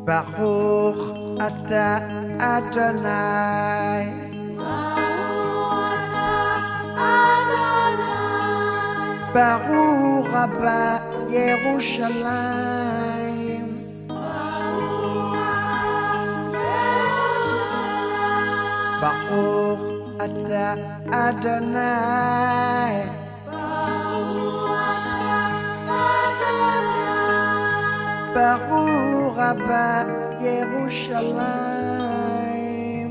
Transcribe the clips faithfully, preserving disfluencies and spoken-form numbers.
Baruch ata Adonai. Baruch Abba Yerushalayim. Baruch ata Adonai. Baruch Abba Yerushalayim.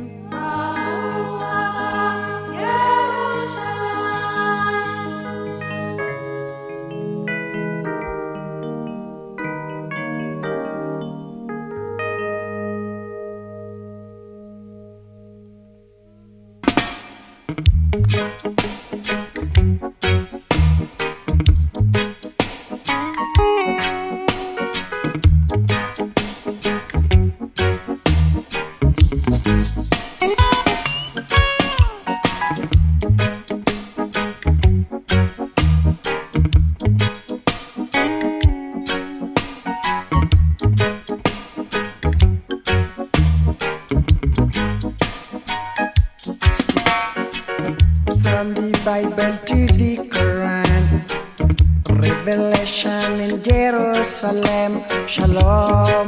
From the Bible to the Quran, Revelation in Jerusalem, Shalom,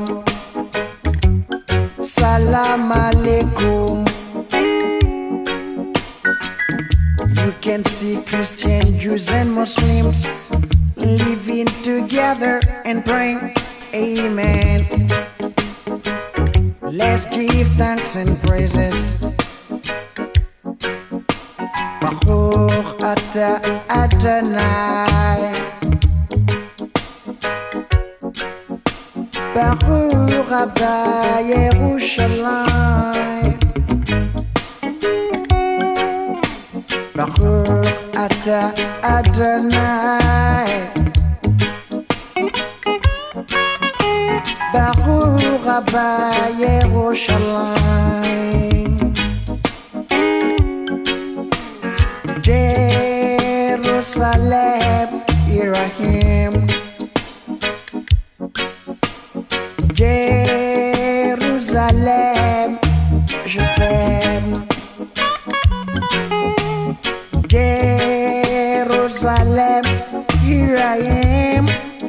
Salam Alaikum. You can see Christians, Jews and Muslims living together and praying, Amen. Let's give thanks and praises. Baruch ata Adonai. Baruch Abba Yerushalayim. Baruch ata Adonai. Baruch Abba Yerushalayim. Jerusalem, here I am. Jerusalem, je t'aime. Jerusalem, here I am.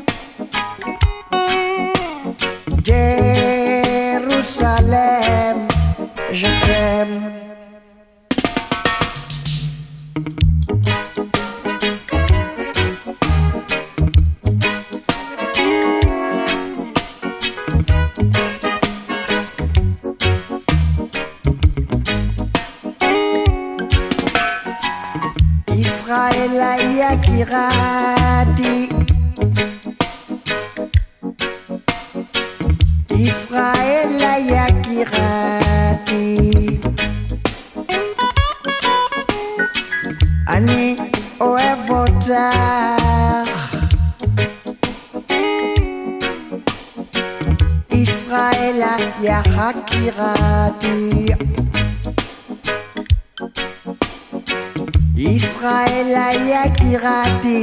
Jerusalem, je t'aime. Israël Yakirati, Israël Yakirati, Ani Oevota, Israël Yakirati. Israël Yakirati,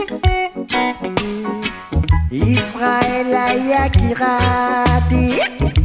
Israël Yakirati.